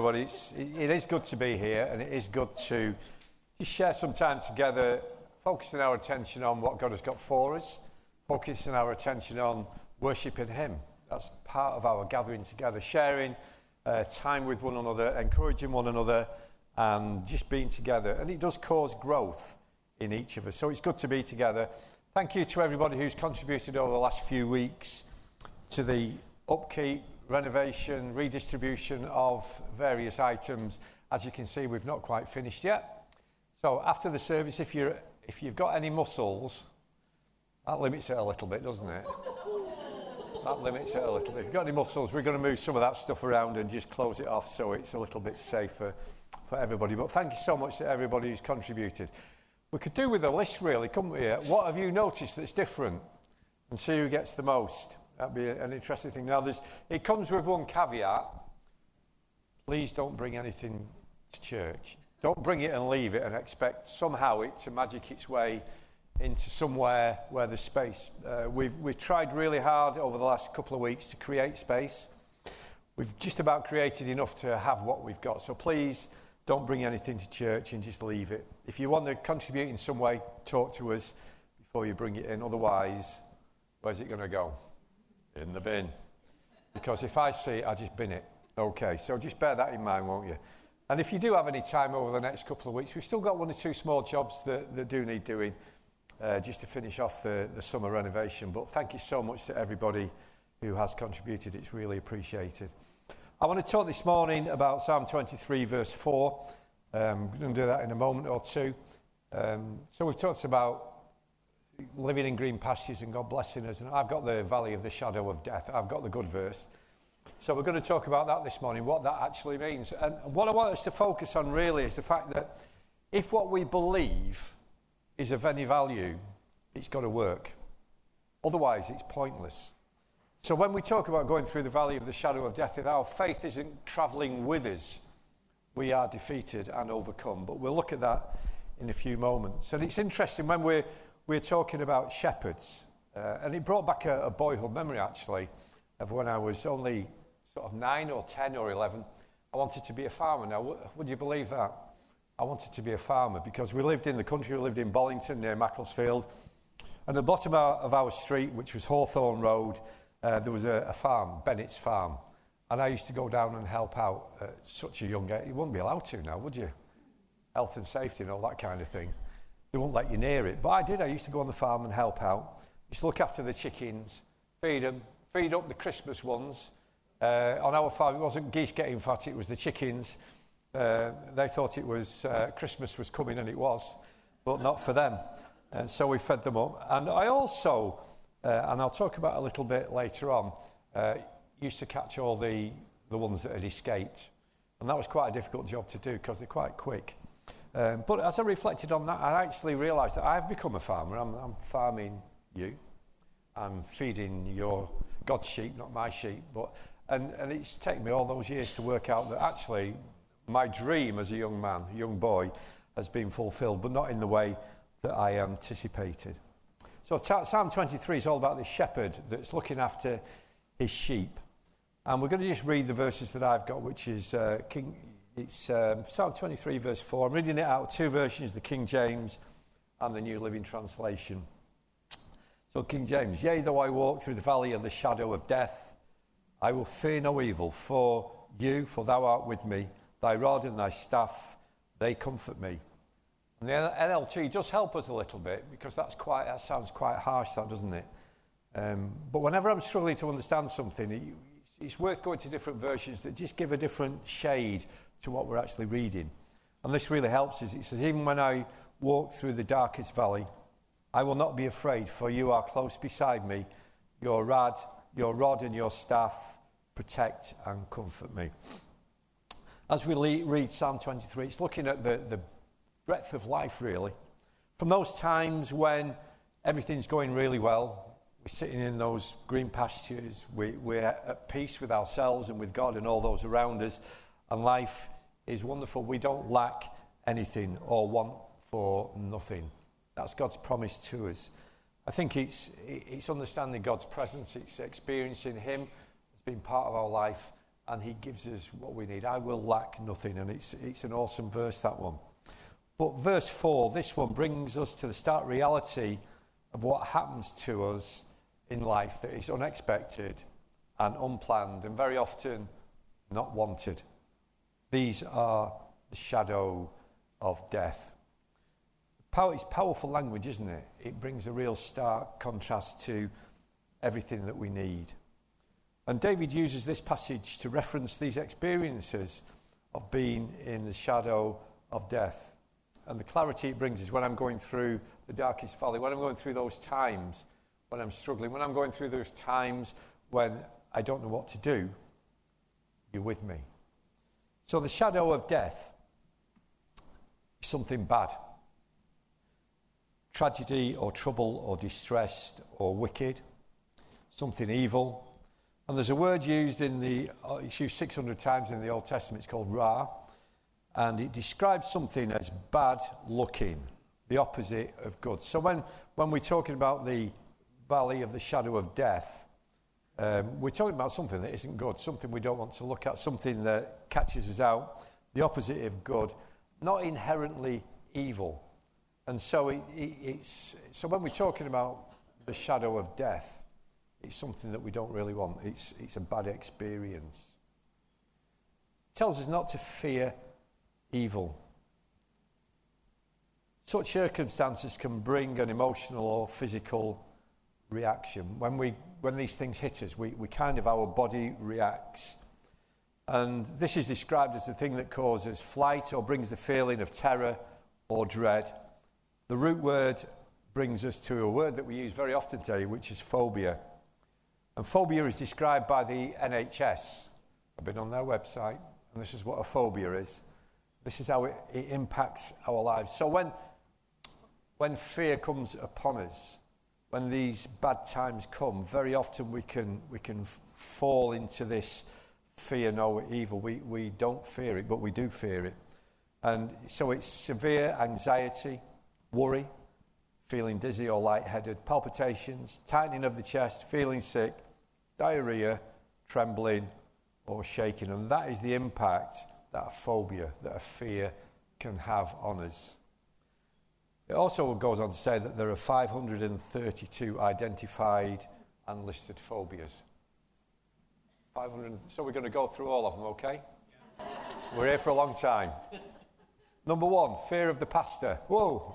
everybody. It is good to be here, and it is good to just share some time together, focusing our attention on what God has got for us, focusing our attention on worshipping Him. That's part of our gathering together, sharing time with one another, encouraging one another, and just being together. And it does cause growth in each of us. So it's good to be together. Thank you to everybody who's contributed over the last few weeks to the upkeep, renovation, redistribution of various items. As you can see, we've not quite finished yet. So after the service, if you've got any muscles, that limits it a little bit, doesn't it? That limits it a little bit. If you've got any muscles, we're going to move some of that stuff around and just close it off so it's a little bit safer for everybody. But thank you so much to everybody who's contributed. We could do with a list, really, couldn't we? What have you noticed that's different? And see who gets the most. That'd be an interesting thing. Now, it comes with one caveat. Please don't bring anything to church. Don't bring it and leave it and expect somehow it to magic its way into somewhere where there's space. We've tried really hard over the last couple of weeks to create space. We've just about created enough to have what we've got. So please don't bring anything to church and just leave it. If you want to contribute in some way, talk to us before you bring it in. Otherwise, where's it going to go? In the bin. Because if I see it, I just bin it. Okay, so just bear that in mind, won't you? And if you do have any time over the next couple of weeks, we've still got one or two small jobs that do need doing just to finish off the summer renovation. But thank you so much to everybody who has contributed. It's really appreciated. I want to talk this morning about Psalm 23, verse 4. We're going to do that in a moment or two. So we've talked about living in green pastures and God blessing us. And I've got the valley of the shadow of death. I've got the good verse. So we're going to talk about that this morning, what that actually means. And what I want us to focus on really is the fact that if what we believe is of any value, it's got to work. Otherwise, it's pointless. So when we talk about going through the valley of the shadow of death, if our faith isn't travelling with us, we are defeated and overcome. But we'll look at that in a few moments. And it's interesting when we're talking about shepherds, and it brought back a boyhood memory, actually, of when I was only sort of 9 or 10 or 11. I wanted to be a farmer. Now, would you believe that? I wanted to be a farmer because we lived in the country. We lived in Bollington near Macclesfield. And at the bottom of our street, which was Hawthorne Road, there was a farm, Bennett's Farm. And I used to go down and help out at such a young age. You wouldn't be allowed to now, would you? Health and safety and all that kind of thing. They wouldn't let you near it. But I did. I used to go on the farm and help out. Used to look after the chickens, feed them, feed up the Christmas ones. On our farm, it wasn't geese getting fat, it was the chickens. They thought it was Christmas was coming, and it was, but not for them. So we fed them up. And I also, and I'll talk about a little bit later on, used to catch all the ones that had escaped. And that was quite a difficult job to do because they're quite quick. But as I reflected on that, I actually realised that I've become a farmer. I'm farming you. I'm feeding your God's sheep, not my sheep. And it's taken me all those years to work out that actually my dream as a young man, a young boy, has been fulfilled, but not in the way that I anticipated. So Psalm 23 is all about this shepherd that's looking after his sheep. And we're going to just read the verses that I've got, which is Psalm 23, verse 4. I'm reading it out of two versions, the King James and the New Living Translation. So King James, yea, though I walk through the valley of the shadow of death, I will fear no evil, for thou art with me. Thy rod and thy staff, they comfort me. And the NLT does help us a little bit, because that sounds quite harsh, that, doesn't it? But whenever I'm struggling to understand something, it's worth going to different versions that just give a different shade to what we're actually reading. And this really helps us. It says, even when I walk through the darkest valley, I will not be afraid, for you are close beside me. Your rod and your staff protect and comfort me. As we read Psalm 23, it's looking at the breadth of life, really. From those times when everything's going really well, we're sitting in those green pastures, we're at peace with ourselves and with God and all those around us, and life is wonderful. We don't lack anything or want for nothing. That's God's promise to us. I think it's understanding God's presence, it's experiencing Him as being part of our life, and he gives us what we need. I will lack nothing, and it's an awesome verse, that one. But verse 4, this one brings us to the stark reality of what happens to us in life that is unexpected and unplanned and very often not wanted. These are the shadow of death. It's powerful language, isn't it? It brings a real stark contrast to everything that we need. And David uses this passage to reference these experiences of being in the shadow of death. And the clarity it brings is when I'm going through the darkest valley, when I'm going through those times when I'm struggling, when I'm going through those times when I don't know what to do, you're with me. So the shadow of death is something bad. Tragedy or trouble or distressed or wicked, something evil. And there's a word used it's used 600 times in the Old Testament, it's called Ra, and it describes something as bad looking, the opposite of good. So when we're talking about the valley of the shadow of death, we're talking about something that isn't good, something we don't want to look at, something that catches us out, the opposite of good, not inherently evil. And so so when we're talking about the shadow of death, it's something that we don't really want. It's a bad experience. It tells us not to fear evil. Such circumstances can bring an emotional or physical reaction. When these things hit us, our body reacts. And this is described as the thing that causes flight or brings the feeling of terror or dread. The root word brings us to a word that we use very often today, which is phobia. And phobia is described by the NHS. I've been on their website, and this is what a phobia is. This is how it impacts our lives. So when fear comes upon us, when these bad times come, very often we can fall into this fear no evil. We don't fear it, but we do fear it. And so it's severe anxiety, worry, feeling dizzy or lightheaded, palpitations, tightening of the chest, feeling sick, diarrhea, trembling or shaking. And that is the impact that a phobia, that a fear can have on us. It also goes on to say that there are 532 identified and listed phobias. 500. So we're going to go through all of them, okay? Yeah. We're here for a long time. Number 1, fear of the pastor. Whoa.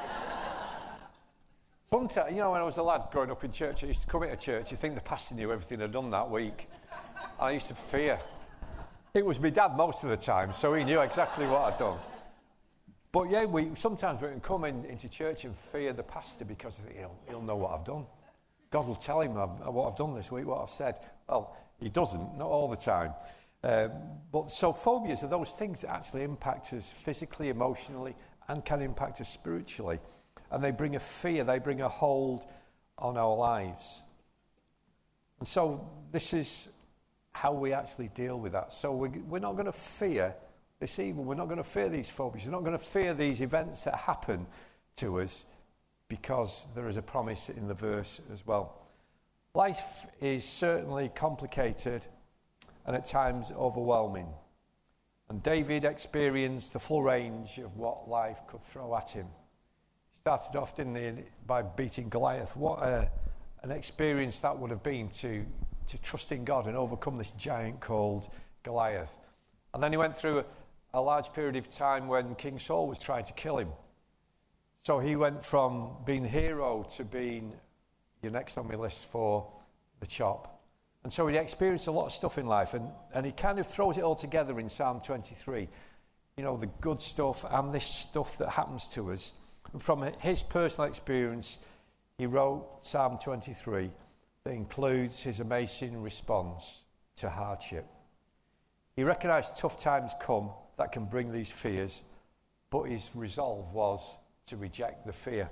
Sometimes, when I was a lad growing up in church, I used to come into church, you think the pastor knew everything I'd done that week. I used to fear. It was my dad most of the time, so he knew exactly what I'd done. But yeah, sometimes we can come into church and fear the pastor because he'll know what I've done. God will tell him what I've done this week, what I've said. Well, he doesn't, not all the time. But so phobias are those things that actually impact us physically, emotionally, and can impact us spiritually. And they bring a fear, they bring a hold on our lives. And so this is how we actually deal with that. So we're not going to fear this evil. We're not going to fear these phobias. We're not going to fear these events that happen to us because there is a promise in the verse as well. Life is certainly complicated and at times overwhelming. And David experienced the full range of what life could throw at him. He started off, didn't he, by beating Goliath. What an experience that would have been to trust in God and overcome this giant called Goliath. And then he went through a large period of time when King Saul was trying to kill him. So he went from being hero to being your next on my list for the chop. And so he experienced a lot of stuff in life, and he kind of throws it all together in Psalm 23. The good stuff and this stuff that happens to us. And from his personal experience, he wrote Psalm 23 that includes his amazing response to hardship. He recognised tough times come that can bring these fears, but his resolve was to reject the fear.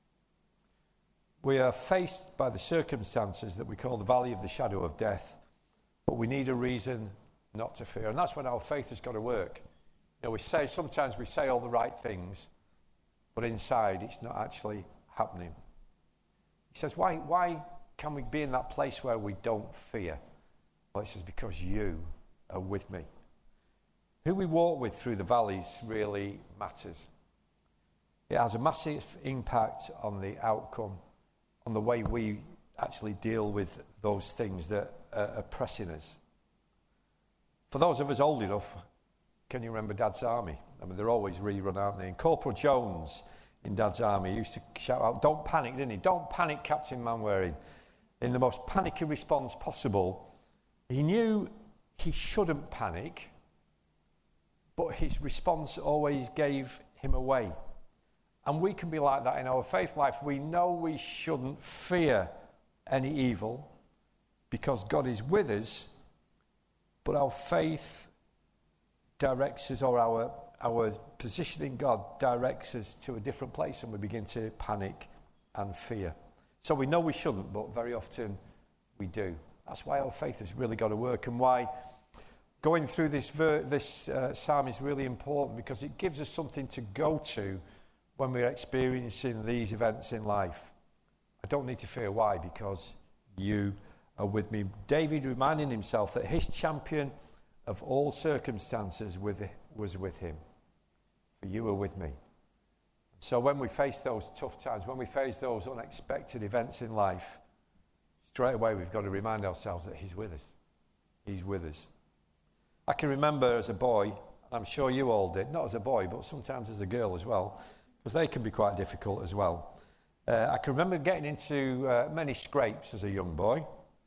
We are faced by the circumstances that we call the valley of the shadow of death, but we need a reason not to fear. And that's when our faith has got to work. Sometimes we say all the right things, but inside it's not actually happening. He says, why can we be in that place where we don't fear? Well, he says, because you are with me. Who we walk with through the valleys really matters. It has a massive impact on the outcome, on the way we actually deal with those things that are pressing us. For those of us old enough, can you remember Dad's Army? I mean, they're always rerun, aren't they? And Corporal Jones in Dad's Army used to shout out, "Don't panic," didn't he? "Don't panic, Captain Manwaring." In the most panicky response possible. He knew he shouldn't panic, but his response always gave him away. And we can be like that in our faith life. We know we shouldn't fear any evil because God is with us, but our faith directs us, or our position in God directs us to a different place, and we begin to panic and fear. So we know we shouldn't, but very often we do. That's why our faith has really got to work, and why going through this psalm is really important, because it gives us something to go to when we're experiencing these events in life. I don't need to fear. Why? Because you are with me. David reminding himself that his champion of all circumstances was with him. For you are with me. So when we face those tough times, when we face those unexpected events in life, straight away we've got to remind ourselves that he's with us. He's with us. I can remember as a boy, and I'm sure you all did, not as a boy, but sometimes as a girl as well, because they can be quite difficult as well. I can remember getting into many scrapes as a young boy,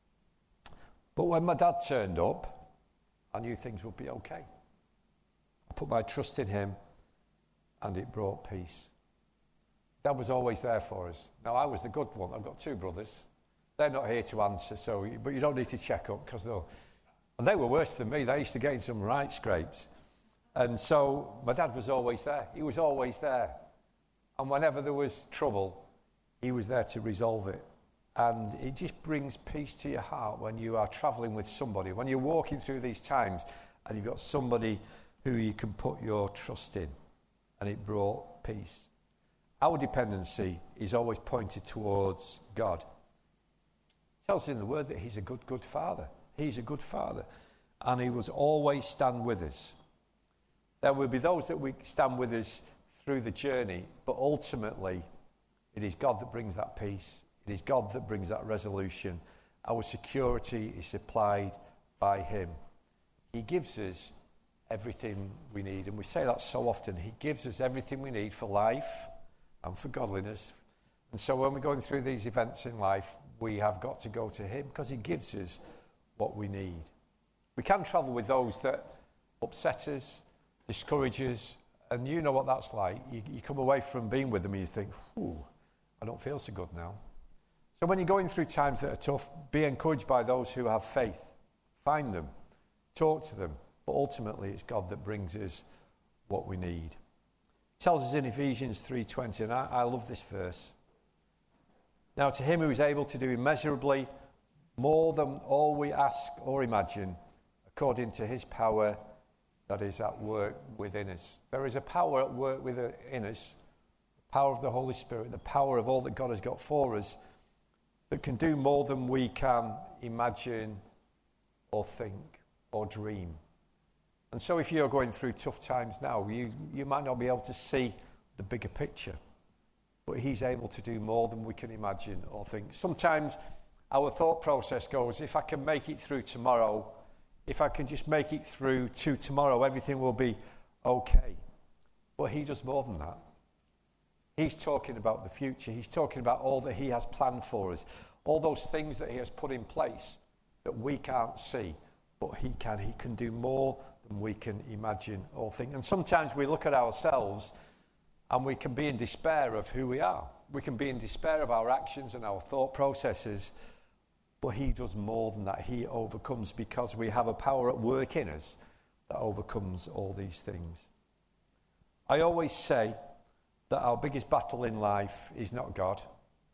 but when my dad turned up, I knew things would be okay. I put my trust in him, and it brought peace. Dad was always there for us. Now, I was the good one. I've got two brothers. They're not here to answer, but you don't need to check up, because they were worse than me. They used to get in some right scrapes. And so my dad was always there. He was always there. And whenever there was trouble, he was there to resolve it. And it just brings peace to your heart when you are travelling with somebody, when you're walking through these times and you've got somebody who you can put your trust in. And it brought peace. Our dependency is always pointed towards God. It tells us in the Word that he's a good, good Father. He's a good Father. And he will always stand with us. There will be those that will stand with us through the journey, but ultimately it is God that brings that peace. It is God that brings that resolution. Our security is supplied by him. He gives us everything we need, and we say that so often. He gives us everything we need for life and for godliness. And so when we're going through these events in life, we have got to go to him, because he gives us what we need. We can travel with those that upset us, discourage us, and you know what that's like. You come away from being with them and you think, I don't feel so good now. So when you're going through times that are tough, be encouraged by those who have faith. Find them, talk to them, but ultimately it's God that brings us what we need. It tells us in Ephesians 3:20, and I love this verse. Now to him who is able to do immeasurably more than all we ask or imagine, according to his power that is at work within us. There is a power at work within us, the power of the Holy Spirit, the power of all that God has got for us, that can do more than we can imagine or think or dream. And so if you're going through tough times now, you might not be able to see the bigger picture, but he's able to do more than we can imagine or think. Sometimes our thought process goes, if I can make it through tomorrow, if I can just make it through to tomorrow, everything will be okay. But he does more than that. He's talking about the future. He's talking about all that he has planned for us, all those things that he has put in place that we can't see, but he can. He can do more than we can imagine or think. And sometimes we look at ourselves and we can be in despair of who we are. We can be in despair of our actions and our thought processes. But he does more than that. He overcomes, because we have a power at work in us that overcomes all these things. I always say that our biggest battle in life is not God.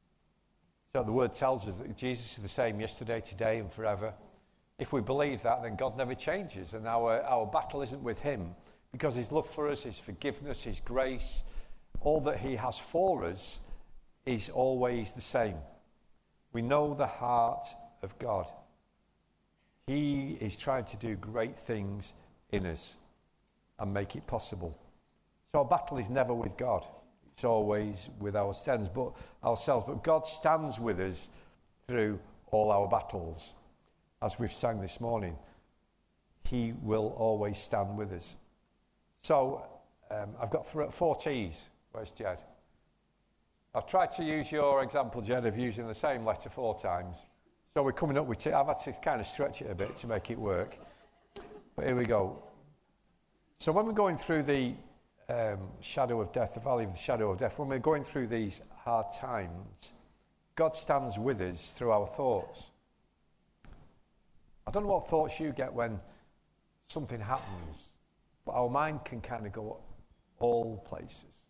So the Word tells us that Jesus is the same yesterday, today, and forever. If we believe that, then God never changes, and our battle isn't with him, because his love for us, his forgiveness, his grace, all that he has for us is always the same. We know the heart of God. He is trying to do great things in us and make it possible. So our battle is never with God. It's always with ourselves. But God stands with us through all our battles. As we've sang this morning, he will always stand with us. So I've got 4 T's. Where's Jed? I've tried to use your example, Jed, of using the same letter 4 times. So we're coming up with I've had to kind of stretch it a bit to make it work. But here we go. So when we're going through the shadow of death, the valley of the shadow of death, when we're going through these hard times, God stands with us through our thoughts. I don't know what thoughts you get when something happens, but our mind can kind of go all places.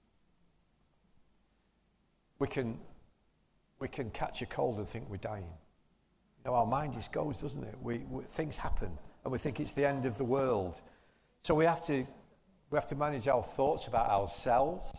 We can catch a cold and think we're dying. You know, our mind just goes, doesn't it? Things happen, and we think it's the end of the world. So we have to manage our thoughts about ourselves,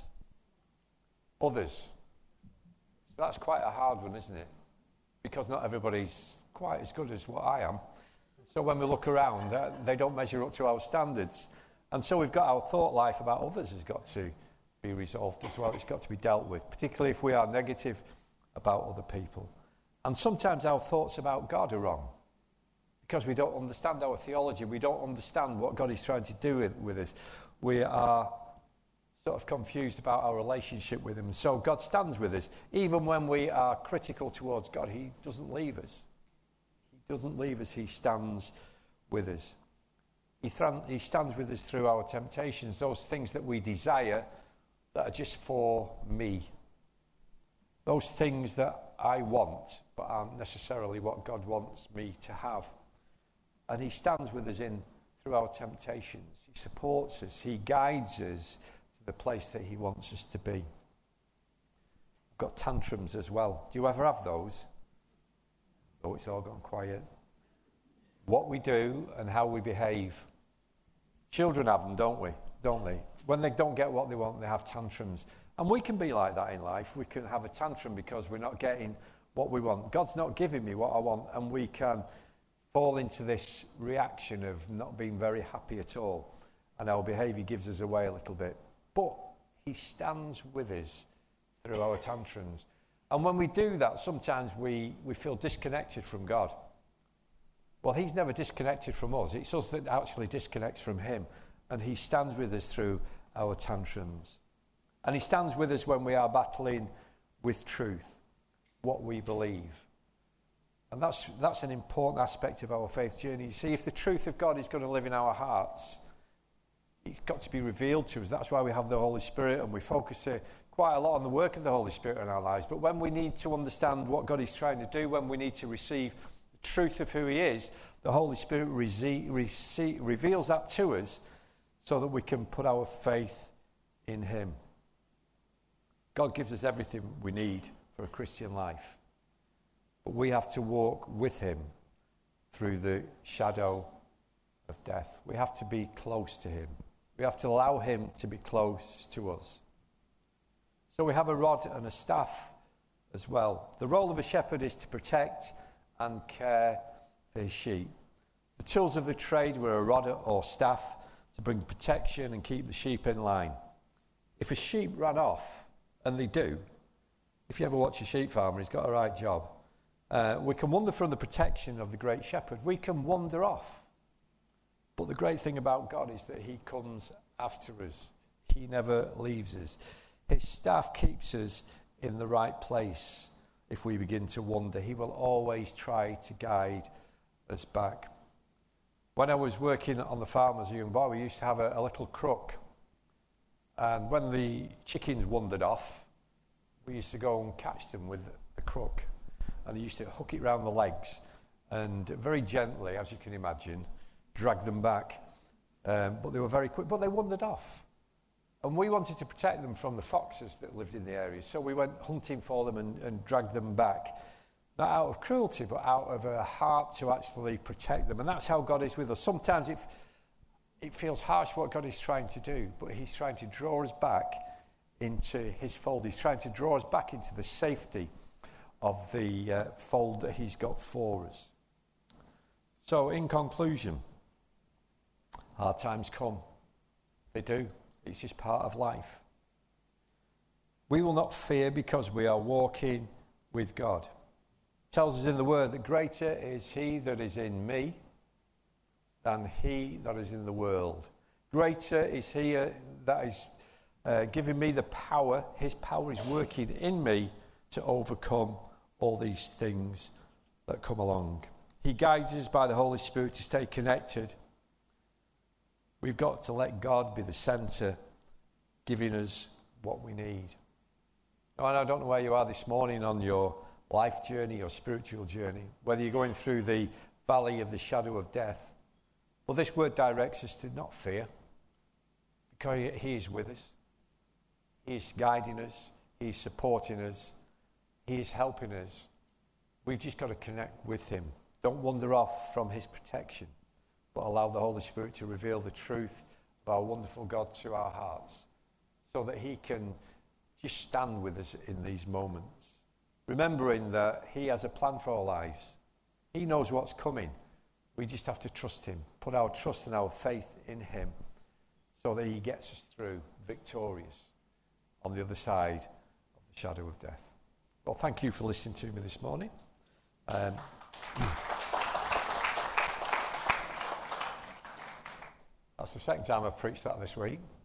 others. So that's quite a hard one, isn't it? Because not everybody's quite as good as what I am. So when we look around, they don't measure up to our standards. And so we've got our thought life about others has got to be resolved as well. It's got to be dealt with, particularly if we are negative about other people. And sometimes our thoughts about God are wrong because we don't understand our theology. We don't understand what God is trying to do with us. We are sort of confused about our relationship with him. So God stands with us. Even when we are critical towards God, he doesn't leave us. He doesn't leave us. He stands with us. He stands with us through our temptations, those things that we desire that are just for me. Those things that I want but aren't necessarily what God wants me to have. And he stands with us through our temptations. He supports us. He guides us to the place that he wants us to be. I've got tantrums as well. Do you ever have those? Oh, it's all gone quiet. What we do and how we behave. Children have them, don't they? When they don't get what they want, they have tantrums. And we can be like that in life. We can have a tantrum because we're not getting what we want. God's not giving me what I want, and we can fall into this reaction of not being very happy at all. And our behaviour gives us away a little bit. But he stands with us through our tantrums. And when we do that, sometimes we feel disconnected from God. Well, he's never disconnected from us. It's us that actually disconnects from him. And he stands with us through our tantrums. And he stands with us when we are battling with truth, what we believe. And that's an important aspect of our faith journey. You see, if the truth of God is going to live in our hearts, it's got to be revealed to us. That's why we have the Holy Spirit, and we focus quite a lot on the work of the Holy Spirit in our lives. But when we need to understand what God is trying to do, when we need to receive the truth of who he is, the Holy Spirit reveals that to us so that we can put our faith in him. God gives us everything we need for a Christian life. But we have to walk with him through the shadow of death. We have to be close to him. We have to allow him to be close to us. So we have a rod and a staff as well. The role of a shepherd is to protect and care for his sheep. The tools of the trade were a rod or staff to bring protection and keep the sheep in line. If a sheep ran off, and they do, if you ever watch a sheep farmer, he's got a right job. We can wander from the protection of the great shepherd. We can wander off. But the great thing about God is that he comes after us. He never leaves us. His staff keeps us in the right place. If we begin to wander, he will always try to guide us back. When I was working on the farm as a young boy, we used to have a little crook. And when the chickens wandered off, we used to go and catch them with the crook. And he used to hook it round the legs and very gently, as you can imagine, drag them back. But they were very quick, but they wandered off. And we wanted to protect them from the foxes that lived in the area. So we went hunting for them and dragged them back. Not out of cruelty, but out of a heart to actually protect them. And that's how God is with us. Sometimes it feels harsh what God is trying to do, but he's trying to draw us back into his fold. He's trying to draw us back into the safety of the fold that he's got for us. So, in conclusion, hard times come. They do. It's just part of life. We will not fear because we are walking with God. It tells us in the Word that greater is He that is in me than he that is in the world. Greater is He that is giving me the power. His power is working in me to overcome all these things that come along. He guides us by the Holy Spirit to stay connected. We've got to let God be the centre, giving us what we need. And I don't know where you are this morning on your life journey, your spiritual journey, whether you're going through the valley of the shadow of death. Well, this word directs us to not fear, because He is with us. He is guiding us. He is supporting us. He is helping us. We've just got to connect with Him. Don't wander off from His protection, but allow the Holy Spirit to reveal the truth of our wonderful God to our hearts, so that He can just stand with us in these moments, remembering that He has a plan for our lives. He knows what's coming. We just have to trust Him, put our trust and our faith in Him, so that He gets us through victorious on the other side of the shadow of death. Well, thank you for listening to me this morning. That's the second time I've preached that this week.